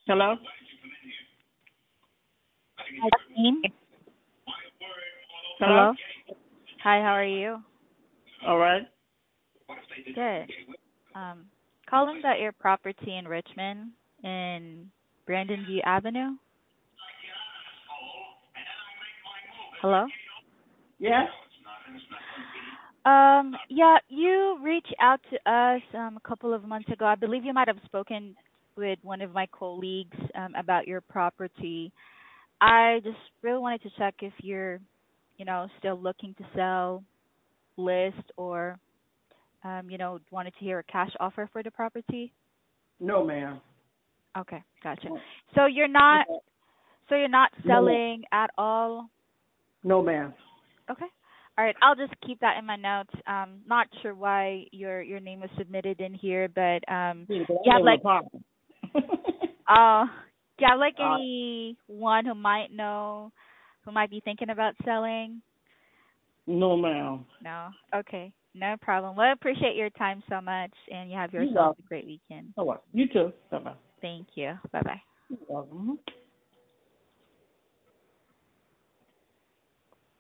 Hello? Hi, Dean. Hello? Hello. Hi, how are you? All right. Good. Um, Calling about your property in Richmond in Brandon View Avenue. Hello. Yes? Yeah, you reached out to us a couple of months ago. I believe you might have spoken with one of my colleagues about your property. I just really wanted to check if you're, still looking to sell, list, or wanted to hear a cash offer for the property. No, ma'am. Okay, gotcha. No, So you're not so you're not no, selling at all? no, ma'am. Okay. All right, I'll just keep that in my notes. Not sure why your name was submitted in here, but Yeah, 'cause you I have live in like a apartment. uh do you have like uh, anyone who might know who might be thinking about selling? no, ma'am. No. Okay. No problem. Well, I appreciate your time so much and you have You yourself a welcome. great weekend. All right. You too. Bye-bye. Thank you. Bye bye. You welcome. Mhm.